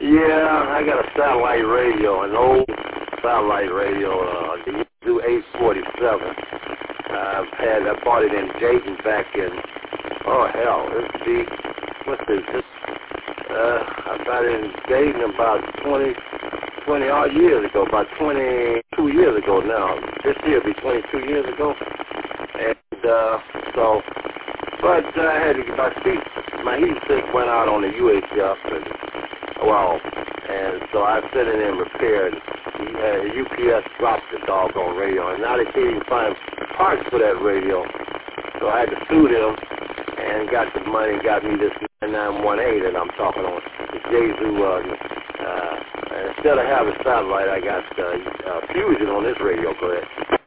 Yeah, I got a satellite radio, an old satellite radio, the Yazoo 847. I bought it in Dayton back in, I bought it in Dayton about 20 odd years ago, about 22 years ago now. This year will be 22 years ago. And but I had to get my heat sink went out on the UHF, and so I sent it in repair, and UPS dropped the doggone radio, and now they can't even find parts for that radio. So I had to sue them and got the money and got me this 9918 that I'm talking on. The Yazoo, instead of having satellite, I got Fusion on this radio. Go ahead.